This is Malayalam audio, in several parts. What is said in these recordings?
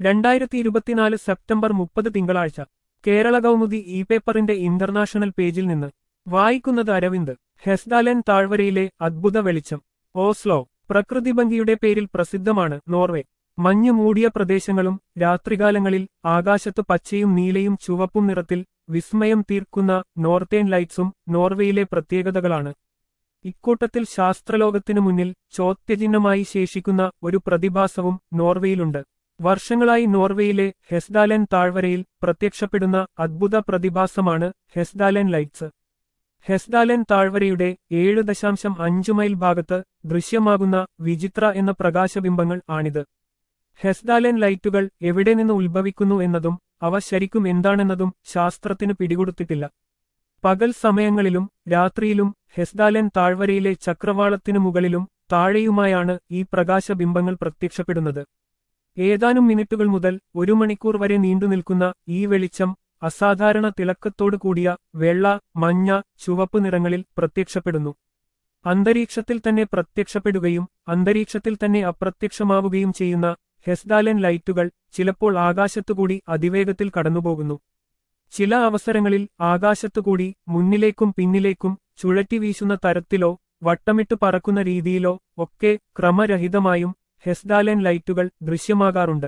2024 സെപ്റ്റംബർ 30 തിങ്കളാഴ്ച കേരള കൗമുദി ഇ പേപ്പറിന്റെ ഇന്റർനാഷണൽ പേജിൽ നിന്ന് വായിക്കുന്നത് അരവിന്ദ്. ഹെസ്ഡാലെൻ താഴ്വരയിലെ അദ്ഭുത വെളിച്ചം. ഓസ്ലോ. പ്രകൃതിഭംഗിയുടെ പേരിൽ പ്രസിദ്ധമാണ് നോർവേ. മഞ്ഞ് മൂടിയ പ്രദേശങ്ങളും രാത്രികാലങ്ങളിൽ ആകാശത്ത് പച്ചയും നീലയും ചുവപ്പും നിറത്തിൽ വിസ്മയം തീർക്കുന്ന നോർത്തേൺ ലൈറ്റ്സും നോർവേയിലെ പ്രത്യേകതകളാണ്. ഇക്കൂട്ടത്തിൽ ശാസ്ത്രലോകത്തിനു മുന്നിൽ ചോദ്യചിഹ്നമായി ശേഷിക്കുന്ന ഒരു പ്രതിഭാസവും നോർവേയിലുണ്ട്. വർഷങ്ങളായി നോർവേയിലെ ഹെസ്ഡാലെൻ താഴ്വരയിൽ പ്രത്യക്ഷപ്പെടുന്ന അദ്ഭുത പ്രതിഭാസമാണ് ഹെസ്ഡാലെൻ ലൈറ്റ്സ്. ഹെസ്ഡാലെൻ താഴ്വരയുടെ 7.5 മൈൽ ഭാഗത്ത് ദൃശ്യമാകുന്ന വിചിത്ര എന്ന പ്രകാശബിംബങ്ങൾ ആണിത്. ഹെസ്ഡാലെൻ ലൈറ്റുകൾ എവിടെ നിന്ന് ഉത്ഭവിക്കുന്നു എന്നതും അവ ശരിക്കും എന്താണെന്നതും ശാസ്ത്രത്തിന് പിടികൊടുത്തിട്ടില്ല. പകൽ സമയങ്ങളിലും രാത്രിയിലും ഹെസ്ഡാലെൻ താഴ്വരയിലെ ചക്രവാളത്തിനു മുകളിലും താഴെയുമായാണ് ഈ പ്രകാശബിംബങ്ങൾ പ്രത്യക്ഷപ്പെടുന്നത്. ഏതാനും മിനിറ്റുകൾ മുതൽ 1 മണിക്കൂർ വരെ നീണ്ടുനിൽക്കുന്ന ഈ വെളിച്ചം അസാധാരണ തിളക്കത്തോടു കൂടിയ വെള്ള, മഞ്ഞ, ചുവപ്പ് നിറങ്ങളിൽ പ്രത്യക്ഷപ്പെടുന്നു. അന്തരീക്ഷത്തിൽ തന്നെ പ്രത്യക്ഷപ്പെടുകയും അന്തരീക്ഷത്തിൽ തന്നെ അപ്രത്യക്ഷമാവുകയും ചെയ്യുന്ന ഹെസ്ഡാലെൻ ലൈറ്റുകൾ ചിലപ്പോൾ ആകാശത്തുകൂടി അതിവേഗത്തിൽ കടന്നുപോകുന്നു. ചില അവസരങ്ങളിൽ ആകാശത്തുകൂടി മുന്നിലേക്കും പിന്നിലേക്കും ചുഴറ്റി വീശുന്ന തരത്തിലോ വട്ടമിട്ട് പറക്കുന്ന രീതിയിലോ ഒക്കെ ക്രമരഹിതമായും ഹെസ്ഡാലെൻ ലൈറ്റുകൾ ദൃശ്യമാകാറുണ്ട്.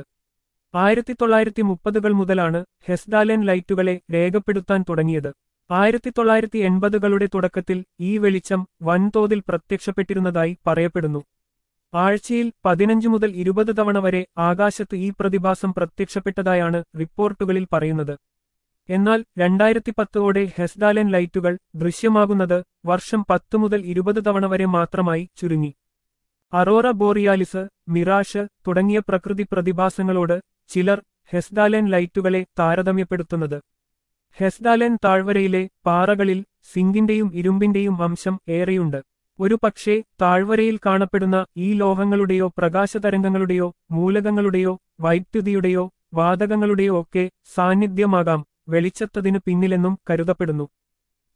1930കൾ മുതലാണ് ഹെസ്ഡാലെൻ ലൈറ്റുകളെ രേഖപ്പെടുത്താൻ തുടങ്ങിയത്. 1980കളുടെ തുടക്കത്തിൽ ഈ വെളിച്ചം വൻതോതിൽ പ്രത്യക്ഷപ്പെട്ടിരുന്നതായി പറയപ്പെടുന്നു. ആഴ്ചയിൽ 15 മുതൽ 20 തവണ വരെ ആകാശത്ത് ഈ പ്രതിഭാസം പ്രത്യക്ഷപ്പെട്ടതായാണ് റിപ്പോർട്ടുകളിൽ പറയുന്നത്. എന്നാൽ 2010ഓടെ ഹെസ്ഡാലെൻ ലൈറ്റുകൾ ദൃശ്യമാകുന്നത് വർഷം 10 മുതൽ 20 തവണ വരെ മാത്രമായി ചുരുങ്ങി. അറോറ ബോറിയാലിസ്, മിറാഷ് തുടങ്ങിയ പ്രകൃതി പ്രതിഭാസങ്ങളോട് ചിലർ ഹെസ്ഡാലെൻ ലൈറ്റുകളെ താരതമ്യപ്പെടുത്തുന്നത്. ഹെസ്ഡാലെൻ താഴ്വരയിലെ പാറകളിൽ സിങ്കിന്റെയും ഇരുമ്പിന്റെയും അംശം ഏറെയുണ്ട്. ഒരു പക്ഷേ താഴ്വരയിൽ കാണപ്പെടുന്ന ഈ ലോഹങ്ങളുടെയോ പ്രകാശതരംഗങ്ങളുടെയോ മൂലകങ്ങളുടെയോ വൈദ്യുതിയുടെയോ വാതകങ്ങളുടെയോ ഒക്കെ സാന്നിധ്യമാകാം വെളിച്ചത്തതിനു പിന്നിലെന്നും കരുതപ്പെടുന്നു.